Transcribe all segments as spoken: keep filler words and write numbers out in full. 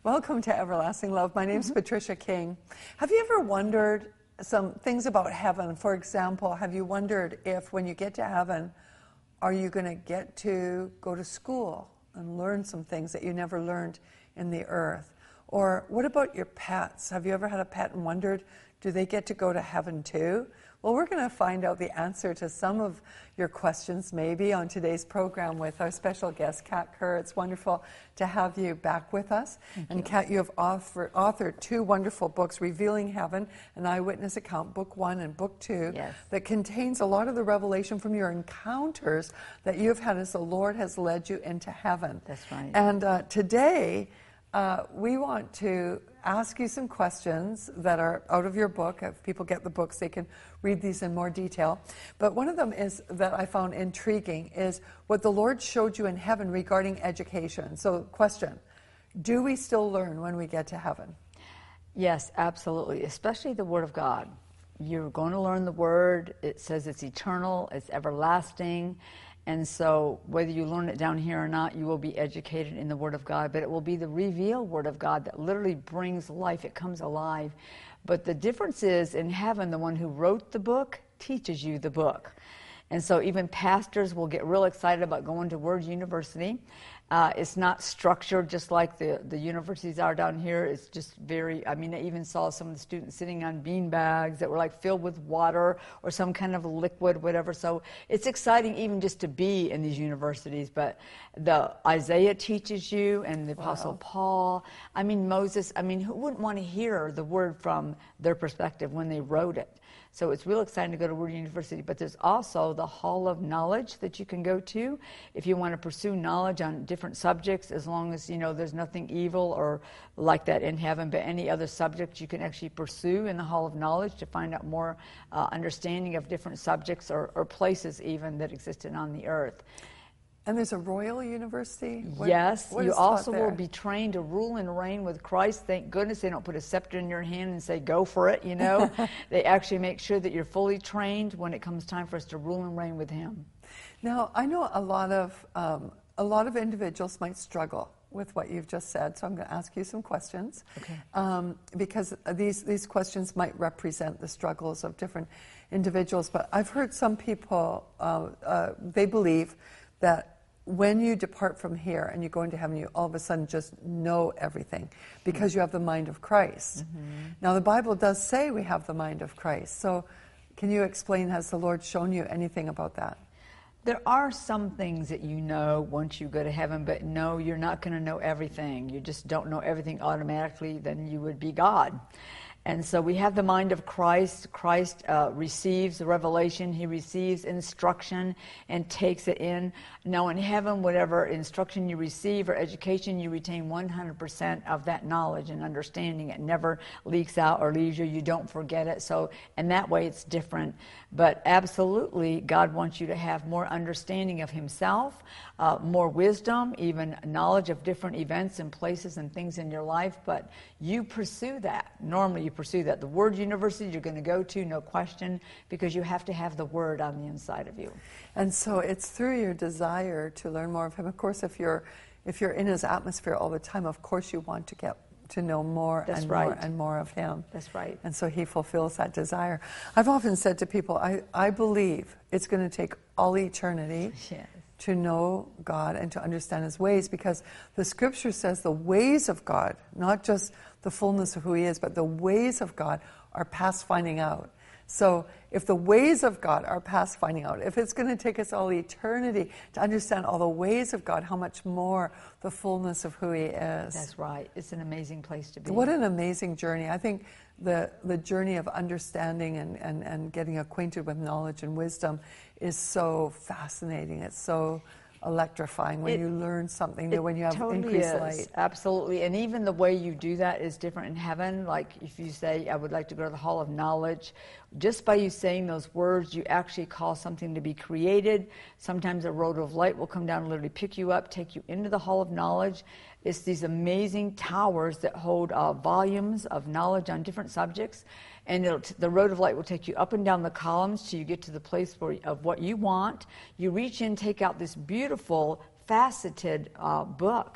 Welcome to Everlasting Love. My name's Mm-hmm. Patricia King. Have you ever wondered some things about heaven? For example, have you wondered if when you get to heaven, are you going to get to go to school and learn some things that you never learned in the earth? Or what about your pets? Have you ever had a pet and wondered, do they get to go to heaven too? Well, we're going to find out the answer to some of your questions maybe on today's program with our special guest, Kat Kerr. It's wonderful to have you back with us. Thank and you. Kat, you have author, authored two wonderful books, Revealing Heaven, an eyewitness account, book one and book two, Yes. that contains a lot of the revelation from your encounters that you've had as the Lord has led you into heaven. That's right. And uh, today, uh, we want to ask you some questions that are out of your book. If people get the books, they can read these in more detail. But one of them is that I found intriguing is what the Lord showed you in heaven regarding education. So, question, do we still learn when we get to heaven? Yes, absolutely, especially the Word of God. You're going to learn the Word. It says it's eternal, it's everlasting. And so whether you learn it down here or not, you will be educated in the Word of God. But it will be the revealed Word of God that literally brings life. It comes alive. But the difference is, in heaven, the one who wrote the book teaches you the book. And so even pastors will get real excited about going to Word University. Uh, it's not structured just like the, the universities are down here. It's just very, I mean, I even saw some of the students sitting on bean bags that were like filled with water or some kind of liquid, whatever. So it's exciting even just to be in these universities. But the Isaiah teaches you, and the Apostle Wow. Paul. I mean, Moses, I mean, who wouldn't want to hear the word from their perspective when they wrote it? So it's real exciting to go to Word University. But there's also the Hall of Knowledge that you can go to if you want to pursue knowledge on different subjects, as long as, you know, there's nothing evil or like that in heaven, but any other subject you can actually pursue in the Hall of Knowledge to find out more uh, understanding of different subjects or, or places even that existed on the earth. And there's a Royal University? What, yes, what you is taught also there? will be trained to rule and reign with Christ. Thank goodness they don't put a scepter in your hand and say, go for it, you know. They actually make sure that you're fully trained when it comes time for us to rule and reign with Him. Now, I know a lot of um, a lot of individuals might struggle with what you've just said, so I'm going to ask you some questions. Okay. Um, because these these questions might represent the struggles of different individuals. But I've heard some people uh, uh, they believe that when you depart from here and you go into heaven, you all of a sudden just know everything because mm-hmm. you have the mind of Christ. Mm-hmm. Now, the Bible does say we have the mind of Christ. So can you explain, has the Lord shown you anything about that? There are some things that you know once you go to heaven, but no, you're not going to know everything. You just don't know everything automatically, then you would be God. And so we have the mind of Christ. Christ uh, receives the revelation. He receives instruction and takes it in. Now in heaven, whatever instruction you receive or education, you retain one hundred percent of that knowledge and understanding. It never leaks out or leaves you. You don't forget it. So in that way, it's different. But absolutely, God wants you to have more understanding of Himself, uh, more wisdom, even knowledge of different events and places and things in your life. But you pursue that. Normally, you pursue that. The Word University you're going to go to, no question, because you have to have the Word on the inside of you. And so it's through your desire to learn more of Him. Of course, if you're if you're in His atmosphere all the time, of course you want to get to know more That's and right. more and more of Him. That's right. And so He fulfills that desire. I've often said to people, I, I believe it's going to take all eternity Yes. to know God and to understand His ways, because the Scripture says the ways of God, not just the fullness of who He is, but the ways of God are past finding out. So if the ways of God are past finding out, if it's going to take us all eternity to understand all the ways of God, how much more the fullness of who He is. That's right. It's an amazing place to be. What an amazing journey. I think the the journey of understanding and, and, and getting acquainted with knowledge and wisdom is so fascinating. It's so electrifying when It- you learn something new, when you have totally increased is. light. Absolutely. And even the way you do that is different in heaven. Like if you say, I would like to go to the Hall of Knowledge, just by you saying those words, you actually cause something to be created. Sometimes a road of light will come down and literally pick you up, take you into the Hall of Knowledge. It's these amazing towers that hold uh, volumes of knowledge on different subjects. And it'll t- the road of light will take you up and down the columns till you get to the place where, of what you want. You reach in, take out this beautiful, faceted uh, book.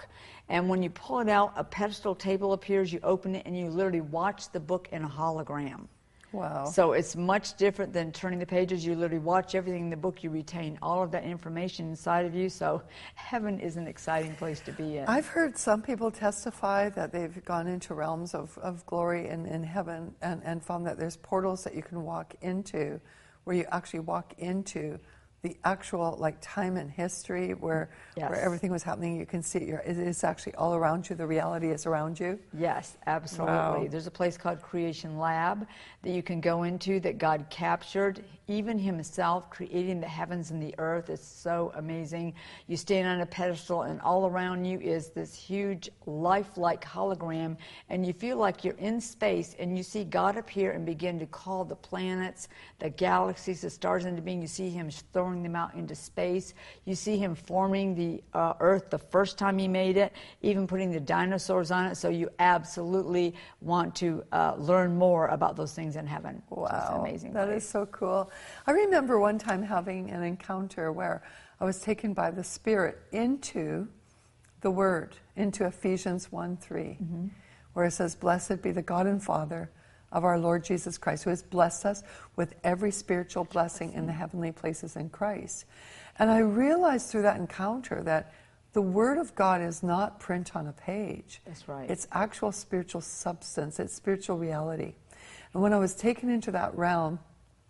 And when you pull it out, a pedestal table appears, you open it, and you literally watch the book in a hologram. Wow. So it's much different than turning the pages. You literally watch everything in the book. You retain all of that information inside of you. So heaven is an exciting place to be in. I've heard some people testify that they've gone into realms of, of glory in, in heaven and, and found that there's portals that you can walk into where you actually walk into the actual like time and history where Yes. where everything was happening. You can see it, you're, it is actually all around you. The reality is around you. Yes, absolutely. Wow. There's a place called Creation Lab that you can go into that God captured, even himself creating the heavens and the earth. It's so amazing. You stand on a pedestal and all around you is this huge lifelike hologram, and you feel like you're in space and you see God appear and begin to call the planets, the galaxies, the stars into being. You see him throwing them out into space. You see him forming the uh, earth the first time he made it, even putting the dinosaurs on it. So you absolutely want to uh, learn more about those things in heaven. Wow, It's an amazing that place. is so cool. I remember one time having an encounter where I was taken by the Spirit into the Word, into Ephesians one three, mm-hmm. where it says, "Blessed be the God and Father of our Lord Jesus Christ, who has blessed us with every spiritual blessing in the heavenly places in Christ." And I realized through that encounter that the Word of God is not print on a page. That's right. It's actual spiritual substance. It's spiritual reality. And when I was taken into that realm,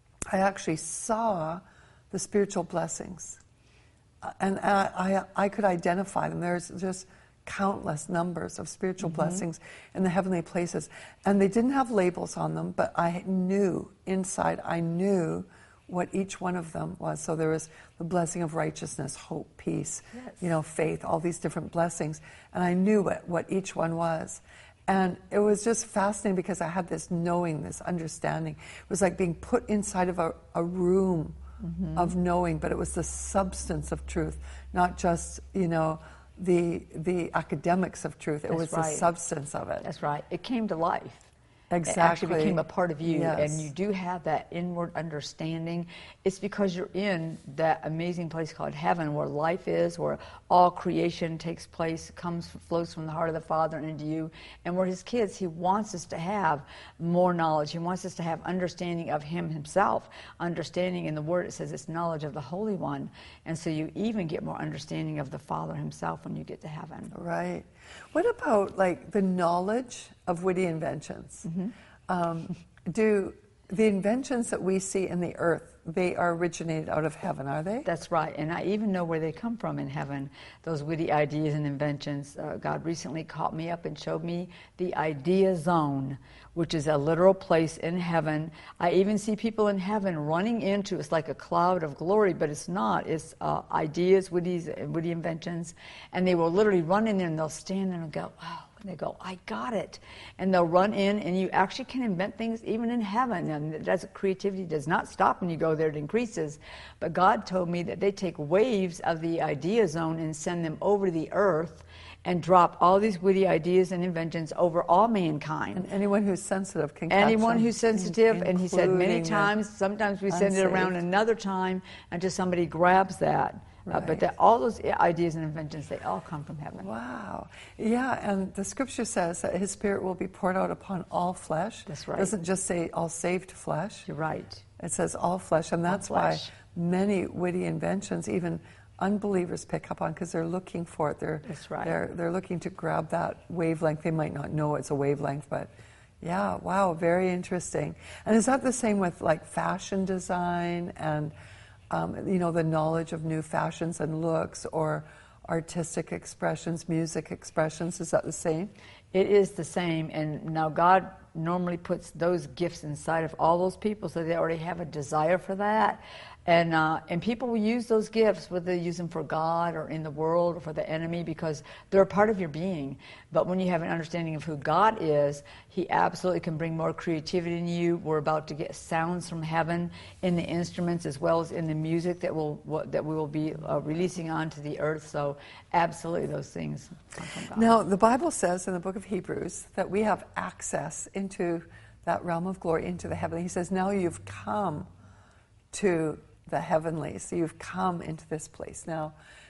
I actually saw the spiritual blessings. Uh, and I, I, I could identify them. There's just countless numbers of spiritual mm-hmm. blessings in the heavenly places. And they didn't have labels on them, but I knew inside, I knew what each one of them was. So there was the blessing of righteousness, hope, peace, yes. you know, faith, all these different blessings. And I knew what, what each one was. And it was just fascinating because I had this knowing, this understanding. It was like being put inside of a, a room mm-hmm. of knowing, but it was the substance of truth, not just, you know, the the academics of truth. It That's was right. the substance of it. That's right. It came to life. Exactly. It actually became a part of you, Yes. and you do have that inward understanding. It's because you're in that amazing place called heaven, where life is, where all creation takes place, comes, flows from the heart of the Father into you, and where his kids, he wants us to have more knowledge. He wants us to have understanding of him himself. Understanding in the Word, it says it's knowledge of the Holy One, and so you even get more understanding of the Father himself when you get to heaven. Right. What about like the knowledge of witty inventions? Mm-hmm. Um, do the inventions that we see in the earth, they are originated out of heaven, are they? That's right, and I even know where they come from in heaven, those witty ideas and inventions. Uh, God recently caught me up and showed me the idea zone, which is a literal place in heaven. I even see people in heaven running into, it's like a cloud of glory, but it's not. It's uh, ideas, witty, witty inventions, and they will literally run in there and they'll stand there and go, wow. And they go, I got it. And they'll run in, and you actually can invent things even in heaven. And that's, creativity does not stop when you go there, it increases. But God told me that they take waves of the idea zone and send them over to the earth and drop all these witty ideas and inventions over all mankind. And anyone who's sensitive can catch Anyone them, who's sensitive, and he said many including the times, sometimes we send it around unsaved. another time until somebody grabs that. Uh, but Right. that all those ideas and inventions, they all come from heaven. Wow. Yeah, and the scripture says that his Spirit will be poured out upon all flesh. That's right. It doesn't just say all saved flesh. You're right. It says all flesh, and that's flesh. why many witty inventions, even unbelievers pick up on, because they're looking for it. They're, That's right. They're, they're looking to grab that wavelength. They might not know it's a wavelength, but yeah, wow, very interesting. And is that the same with like fashion design and Um, you know, the knowledge of new fashions and looks, or artistic expressions, music expressions? Is that the same? It is the same, and now God normally puts those gifts inside of all those people, so they already have a desire for that. And uh, and people will use those gifts, whether they use them for God or in the world or for the enemy, because they're a part of your being. But when you have an understanding of who God is, he absolutely can bring more creativity in you. We're about to get sounds from heaven in the instruments as well as in the music that will what, that we will be uh, releasing onto the earth. So absolutely those things come from God. Now, the Bible says in the book of Hebrews that we have access into that realm of glory, into the heavenly. He says, now you've come to the heavenly. So you've come into this place. Now,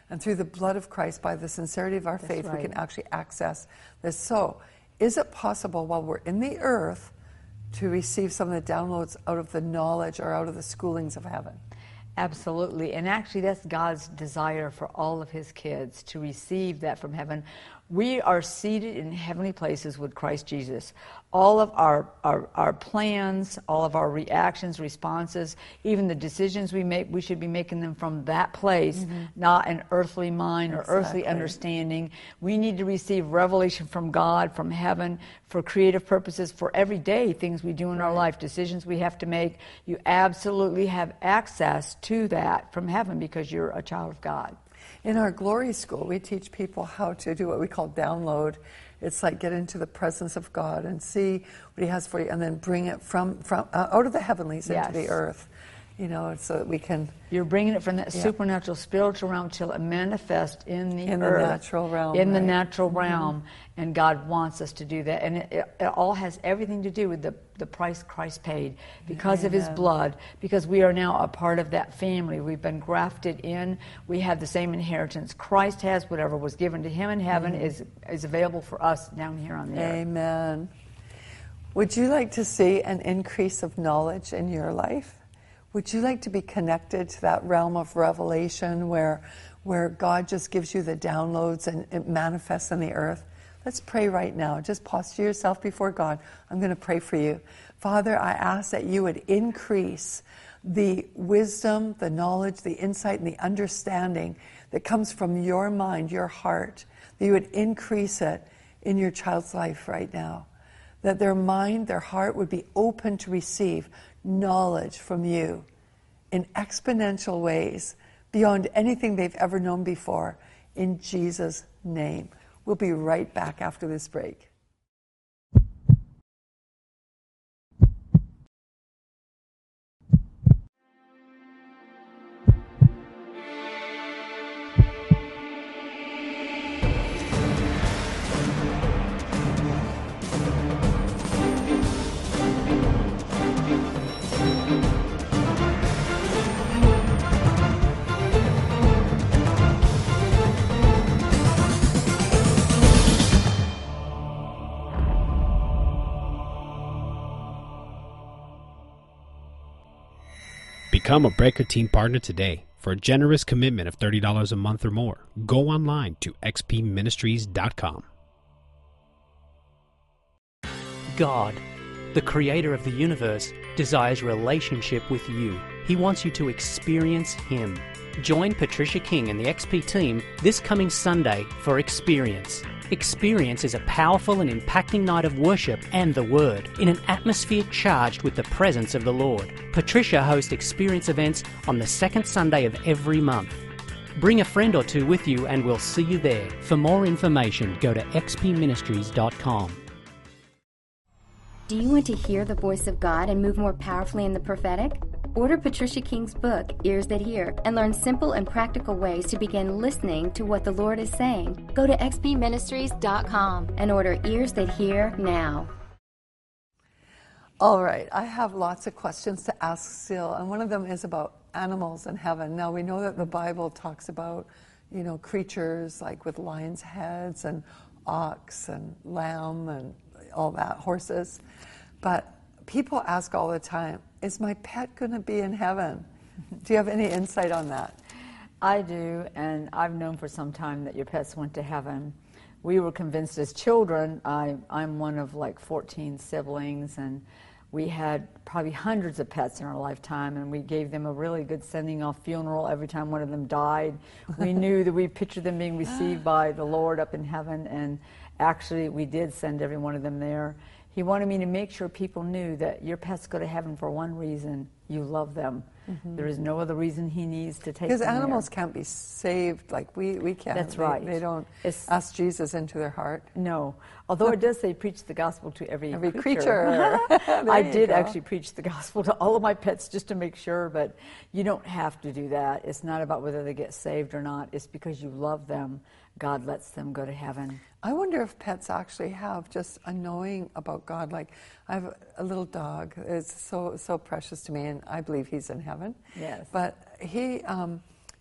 And through the blood of Christ, by the sincerity of our That's faith, right. we can actually access this. So, is it possible while we're in the earth to receive some of the downloads out of the knowledge or out of the schoolings of heaven? Absolutely. And actually, that's God's desire for all of his kids, to receive that from heaven. We are seated in heavenly places with Christ Jesus. All of our, our, our plans, all of our reactions, responses, even the decisions we make, we should be making them from that place, mm-hmm. not an earthly mind or Exactly. earthly understanding. We need to receive revelation from God, from heaven, for creative purposes, for everyday things we do in right. our life, decisions we have to make. You absolutely have access to that from heaven because you're a child of God. In our Glory School, we teach people how to do what we call download. It's like get into the presence of God and see what he has for you, and then bring it from, from uh, out of the heavenlies yes. into the earth. You know, so that we can... You're bringing it from that yeah. supernatural, spiritual realm till it manifests in the in earth. the natural realm. In right? the natural realm. Mm-hmm. And God wants us to do that. And it, it, it all has everything to do with the, the price Christ paid because Amen. Of his blood, because we are now a part of that family. We've been grafted in. We have the same inheritance. Christ has whatever was given to him in heaven mm-hmm. is, is available for us down here on the earth. Amen. Would you like to see an increase of knowledge in your life? Would you like to be connected to that realm of revelation where, where God just gives you the downloads and it manifests on the earth? Let's pray right now. Just posture yourself before God. I'm going to pray for you. Father, I ask that you would increase the wisdom, the knowledge, the insight, and the understanding that comes from your mind, your heart, that you would increase it in your child's life right now. That their mind, their heart would be open to receive knowledge from you in exponential ways beyond anything they've ever known before. In Jesus' name. We'll be right back after this break. Become a Breaker Team partner today. For a generous commitment of thirty dollars a month or more, go online to x p ministries dot com. God, the creator of the universe, desires relationship with you. He wants you to experience Him. Join Patricia King and the X P team this coming Sunday for Experience. Experience is a powerful and impacting night of worship and the Word in an atmosphere charged with the presence of the Lord. Patricia hosts Experience events on the second Sunday of every month. Bring a friend or two with you and we'll see you there. For more information, go to x p ministries dot com. Do you want to hear the voice of God and move more powerfully in the prophetic? Order Patricia King's book, Ears That Hear, and learn simple and practical ways to begin listening to what the Lord is saying. Go to x p ministries dot com and order Ears That Hear now. All right, I have lots of questions to ask still, and one of them is about animals in heaven. Now, we know that the Bible talks about, you know, creatures like with lions' heads and ox and lamb and all that, horses. But people ask all the time, is my pet going to be in heaven? Do you have any insight on that? I do, and I've known for some time that your pets went to heaven. We were convinced as children. I, I'm one of like fourteen siblings, and we had probably hundreds of pets in our lifetime, and we gave them a really good sending off funeral every time one of them died. We knew that we pictured them being received by the Lord up in heaven, and actually we did send every one of them there. He wanted me to make sure people knew that your pets go to heaven for one reason: you love them. Mm-hmm. There is no other reason he needs to take them Because animals there. can't be saved like we, we can. That's they, right. They don't It's, ask Jesus into their heart. No. Although it does say preach the gospel to every, every creature. creature. I did go. actually preach the gospel to all of my pets just to make sure, but you don't have to do that. It's not about whether they get saved or not. It's because you love them. God lets them go to heaven. I wonder if pets actually have just a knowing about God. Like, I have a little dog. It's so so precious to me, and I believe he's in heaven. Yes. But he um,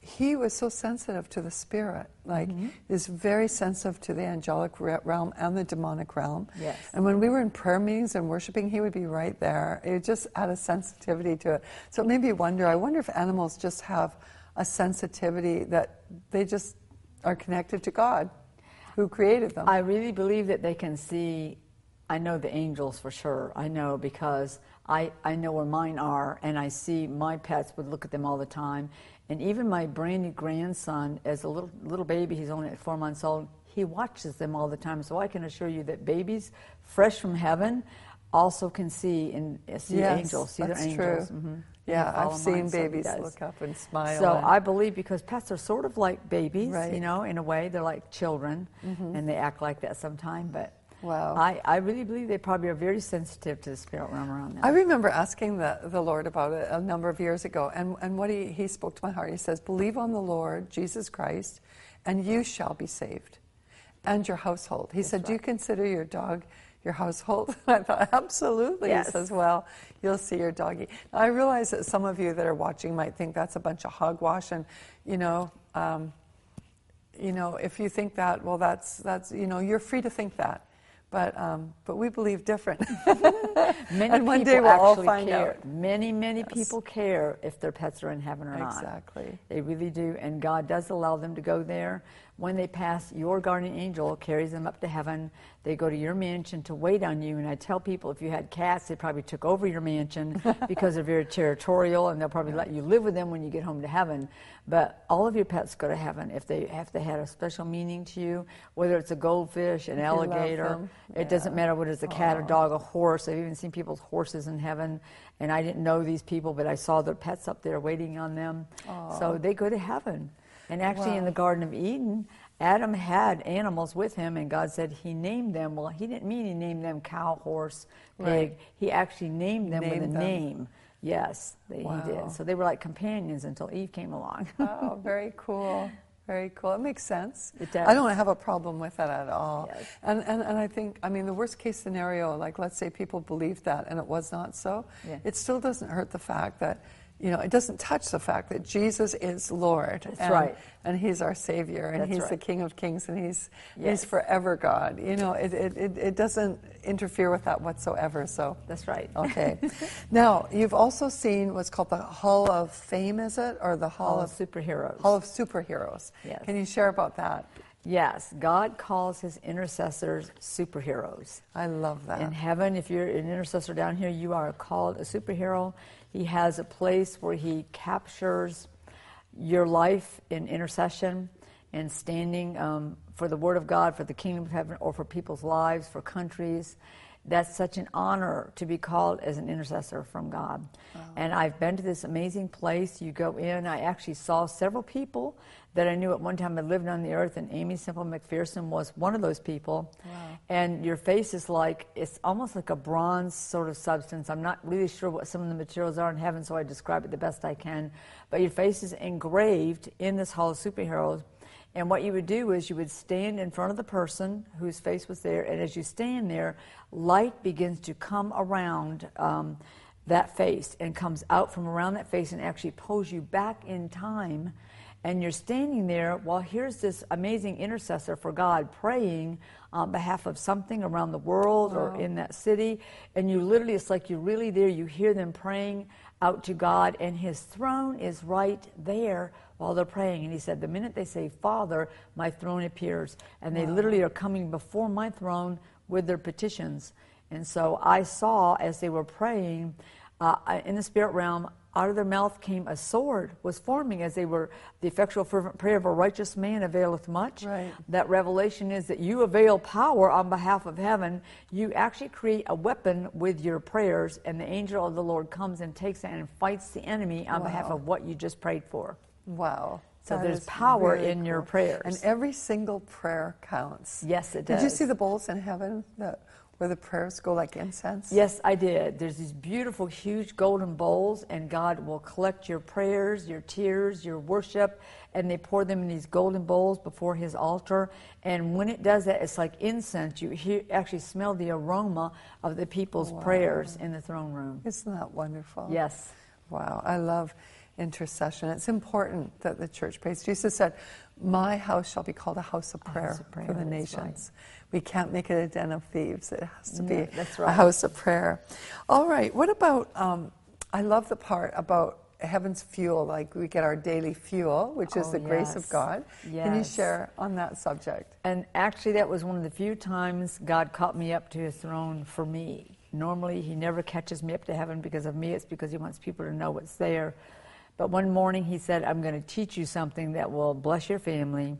he was so sensitive to the spirit. Like, Mm-hmm. he's very sensitive to the angelic re- realm and the demonic realm. Yes. And when we were in prayer meetings and worshiping, he would be right there. It just had a sensitivity to it. So it made me wonder, I wonder if animals just have a sensitivity that they just are connected to God, who created them. I really believe that they can see. I know the angels for sure. I know because I, I know where mine are, and I see my pets would look at them all the time. And even my brand new grandson, as a little little baby, he's only four months old, he watches them all the time. So I can assure you that babies fresh from heaven also can see and see Yes, angels, see that's their angels. true. Mm-hmm. Yeah, Follow I've seen mine, so he babies does. look up and smile. So and- I believe because pets are sort of like babies, Right. you know, in a way. They're like children, and they act like that sometimes. But Wow. I, I really believe they probably are very sensitive to the spirit realm around them. I remember asking the, the Lord about it a number of years ago, and, and what he, he spoke to my heart. He says, believe on the Lord Jesus Christ, and you shall be saved, and your household. He said, do you consider your dog your household? I thought, absolutely. Yes. He says, well, you'll see your doggy. Now, I realize that some of you that are watching might think that's a bunch of hogwash, and, you know, um, you know, if you think that, well, that's, that's you know, you're free to think that. But um, but we believe different. Many and one people day we'll all actually find care. out. Many, many Yes. people care if their pets are in heaven or not. Exactly. They really do, and God does allow them to go there. When they pass, your guardian angel carries them up to heaven. They go to your mansion to wait on you. And I tell people, if you had cats, they probably took over your mansion because they're very territorial, and they'll probably let you live with them when you get home to heaven. But all of your pets go to heaven if they if they had a special meaning to you, whether it's a goldfish, an If you love alligator. them. It doesn't Yeah. matter whether it's a cat, a dog, a horse. I've even seen people's horses in heaven, and I didn't know these people, but I saw their pets up there waiting on them. So they go to heaven. And actually, in Wow. the Garden of Eden, Adam had animals with him, and God said he named them. Well, he didn't mean he named them cow, horse, pig. Right. He actually named them with Named a them. name. Yes, they, Wow. he did. So they were like companions until Eve came along. Oh, very cool. Very cool. It makes sense. It does. I don't have a problem with that at all. Yes. And, and and I think, I mean, the worst case scenario, like let's say people believed that and it was not so, Yeah. it still doesn't hurt the fact that, you know, it doesn't touch the fact that Jesus is Lord. That's and, right. And He's our Savior, and That's He's right. the King of Kings, and He's Yes. He's forever God. You know, it, it, it, it doesn't interfere with that whatsoever. So That's right. Okay. Now, you've also seen what's called the Hall of Fame, is it? Or the Hall, Hall of of Superheroes. Hall of Superheroes. Yes. Can you share about that? Yes, God calls his intercessors superheroes. I love that. In heaven, if you're an intercessor down here, you are called a superhero. He has a place where he captures your life in intercession and standing um, for the Word of God, for the kingdom of heaven, or for people's lives, for countries. That's such an honor to be called as an intercessor from God. Wow. And I've been to this amazing place. You go in. I actually saw several people that I knew at one time had lived on the earth, and Amy Semple McPherson was one of those people. Wow. And your face is like, it's almost like a bronze sort of substance. I'm not really sure what some of the materials are in heaven, so I describe it the best I can. But your face is engraved in this Hall of Superheroes. And what you would do is you would stand in front of the person whose face was there, and as you stand there, light begins to come around um, that face and comes out from around that face and actually pulls you back in time. And you're standing there while here's this amazing intercessor for God praying on behalf of something around the world Wow. or in that city. And you literally, it's like you're really there. You hear them praying out to God, and his throne is right there while they're praying. And he said, the minute they say, Father, my throne appears. And they Wow. literally are coming before my throne with their petitions. And so I saw as they were praying uh, in the spirit realm, out of their mouth came a sword, was forming as they were, the effectual fervent prayer of a righteous man availeth much. Right. That revelation is that you avail power on behalf of heaven. You actually create a weapon with your prayers, and the angel of the Lord comes and takes it and fights the enemy on Wow. behalf of what you just prayed for. Wow. So That there's is power really in your cool. prayers. And every single prayer counts. Yes, it Did you does. see the bowls in heaven that, where the prayers go like incense? Yes, I did. There's these beautiful, huge golden bowls, and God will collect your prayers, your tears, your worship, and they pour them in these golden bowls before his altar. And when it does that, it's like incense. You hear, actually smell the aroma of the people's Wow. prayers in the throne room. Isn't that wonderful? Yes. Wow, I love, intercession. It's important that the church prays. Jesus said, my house shall be called a house of prayer, house of prayer, for the that's nations. Right. We can't make it a den of thieves. It has to Yeah, be that's a right. house of prayer. All right, what about, um, I love the part about heaven's fuel, like we get our daily fuel, which is Oh, the grace yes. of God. Can you Yes. share on that subject? And actually, that was one of the few times God caught me up to his throne for me. Normally, he never catches me up to heaven because of me. It's because he wants people to know what's there. But one morning, he said, I'm going to teach you something that will bless your family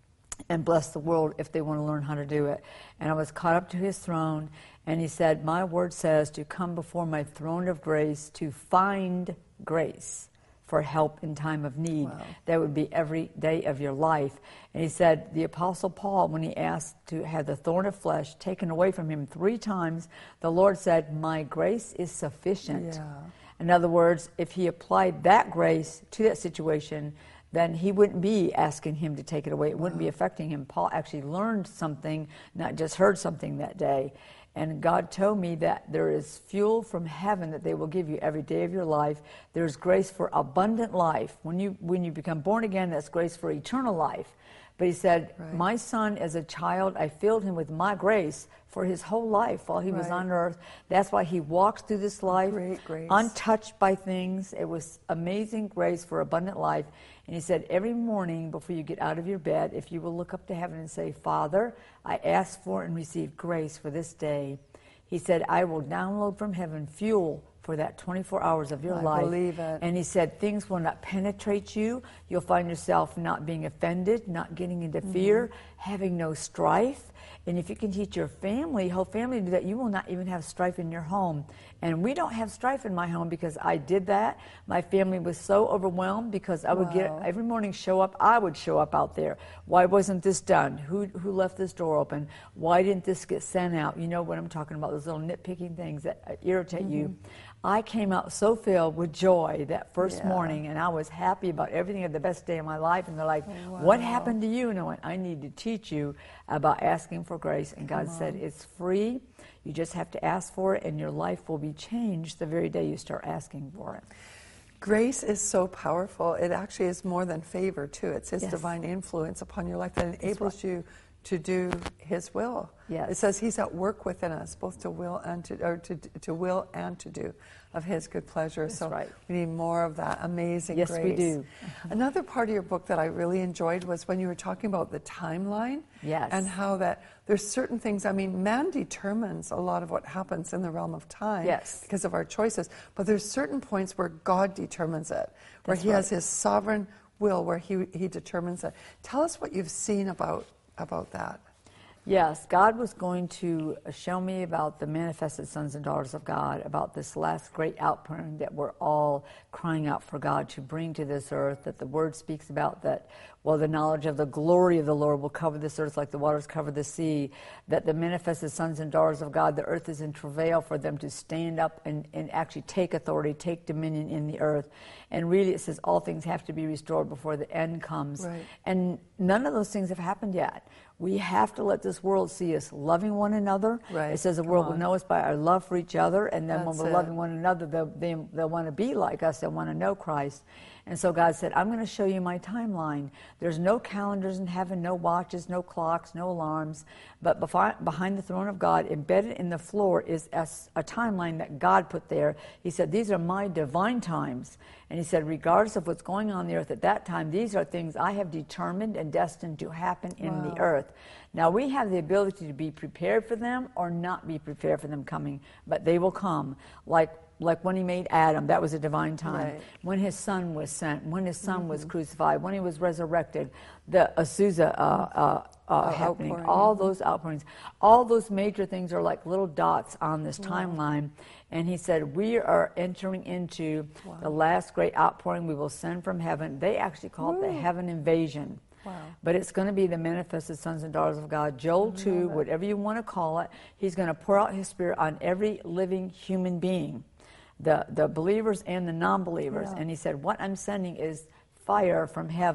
and bless the world if they want to learn how to do it. And I was caught up to his throne, and he said, my word says to come before my throne of grace to find grace for help in time of need. Wow. That would be every day of your life. And he said, the Apostle Paul, when he asked to have the thorn of flesh taken away from him three times, the Lord said, my grace is sufficient. Yeah. In other words, if he applied that grace to that situation, then he wouldn't be asking him to take it away. It wouldn't be affecting him. Paul actually learned something, not just heard something that day. And God told me that there is fuel from heaven that they will give you every day of your life. There's grace for abundant life. When you when you become born again, that's grace for eternal life. But he said, right. my son, as a child, I filled him with my grace for his whole life while he was Right. on earth. That's why he walked through this life Great grace. untouched by things. It was amazing grace for abundant life. And he said, every morning before you get out of your bed, if you will look up to heaven and say, Father, I ask for and receive grace for this day. He said, I will download from heaven fuel for that twenty-four hours of your I life. believe it. And he said, things will not penetrate you. You'll find yourself not being offended, not getting into Mm-hmm. fear, having no strife. And if you can teach your family, whole family to do that, you will not even have strife in your home. And we don't have strife in my home because I did that. My family was so overwhelmed because I would Wow. get every morning show up. I would show up out there. Why wasn't this done? Who who left this door open? Why didn't this get sent out? You know what I'm talking about, those little nitpicking things that uh, irritate Mm-hmm. you. I came out so filled with joy that first Yeah. morning, and I was happy about everything. Had the best day of my life. And they're like, what happened to you? And I went, I need to teach you about asking for grace. And God said, it's free. You just have to ask for it, and your life will be changed the very day you start asking for it. Grace is so powerful. It actually is more than favor, too. It's His Yes. divine influence upon your life that enables you to do His will. Yes. It says He's at work within us, both to will and to or to to will and to do of His good pleasure. That's so right. we need more of that amazing Yes, grace. we do. Another part of your book that I really enjoyed was when you were talking about the timeline. Yes. And how that there's certain things. I mean, man determines a lot of what happens in the realm of time. Yes. Because of our choices. But there's certain points where God determines it, where That's He has right. His sovereign will, where He He determines it. Tell us what you've seen about about that. Yes, God was going to show me about the manifested sons and daughters of God, about this last great outpouring that we're all crying out for God to bring to this earth, that the Word speaks about, that, well, the knowledge of the glory of the Lord will cover this earth like the waters cover the sea, that the manifested sons and daughters of God, the earth is in travail for them to stand up and, and actually take authority, take dominion in the earth. And really it says all things have to be restored before the end comes. Right. And none of those things have happened yet. We have to let this world see us loving one another. Right. It says the Come world on. will know us by our love for each other, and then That's when we're it. loving one another, they'll, they, they'll want to be like us, they'll want to know Christ. And so God said, I'm going to show you my timeline. There's no calendars in heaven, no watches, no clocks, no alarms, but befi- behind the throne of God, embedded in the floor, is a, a timeline that God put there. He said, these are my divine times. And he said, regardless of what's going on the earth at that time, these are things I have determined and destined to happen in Wow. the earth. Now, we have the ability to be prepared for them or not be prepared for them coming, but they will come. Like like when he made Adam, that was a divine time. Right. When his son was sent, when his son mm-hmm. was crucified, when he was resurrected, the Azusa uh, uh, uh, happening, outpouring, all mm-hmm. those outpourings, all those major things are like little dots on this wow. timeline. And he said, we are entering into wow. the last great outpouring we will send from heaven. They actually call Woo. it the heaven invasion. Wow. But it's going to be the manifested sons and daughters of God. Joel two, whatever you want to call it, he's going to pour out his Spirit on every living human being, the, the believers and the non-believers. Yeah. And he said, what I'm sending is fire from heaven.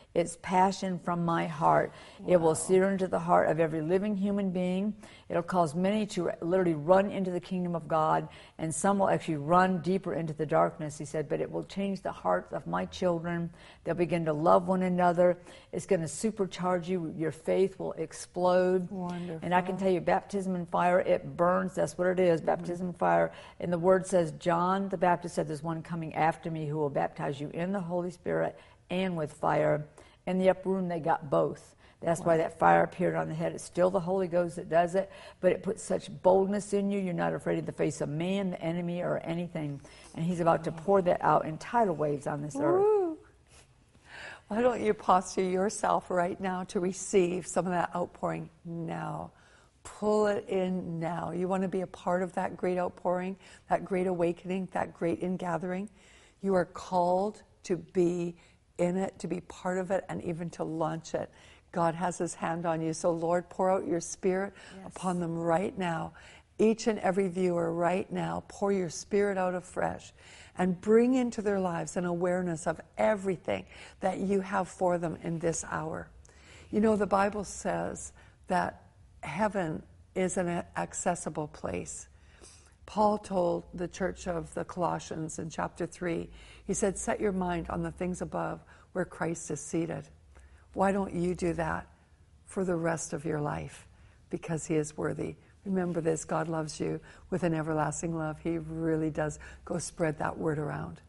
It's passion from my heart. Wow. It will sear into the heart of every living human being. It'll cause many to literally run into the kingdom of God, and some will actually run deeper into the darkness, he said, but it will change the hearts of my children. They'll begin to love one another. It's going to supercharge you. Your faith will explode. Wonderful. And I can tell you, baptism in fire, it burns. That's what it is, baptism in fire. And the word says, John the Baptist said, there's one coming after me who will baptize you in the Holy Spirit and with fire. In the upper room, they got both. That's wow. why that fire appeared on the head. It's still the Holy Ghost that does it, but it puts such boldness in you. You're not afraid of the face of man, the enemy, or anything. And he's about to pour that out in tidal waves on this Woo. earth. Why don't you posture yourself right now to receive some of that outpouring now? Pull it in now. You want to be a part of that great outpouring, that great awakening, that great ingathering. You are called to be in it, to be part of it, and even to launch it. God has his hand on you. So Lord, pour out your Spirit yes. upon them right now. Each and every viewer right now, pour your Spirit out afresh and bring into their lives an awareness of everything that you have for them in this hour. You know, the Bible says that heaven is an accessible place. Paul told the church of the Colossians in chapter three, he said, set your mind on the things above where Christ is seated. Why don't you do that for the rest of your life? Because he is worthy. Remember this, God loves you with an everlasting love. He really does. Go spread that word around.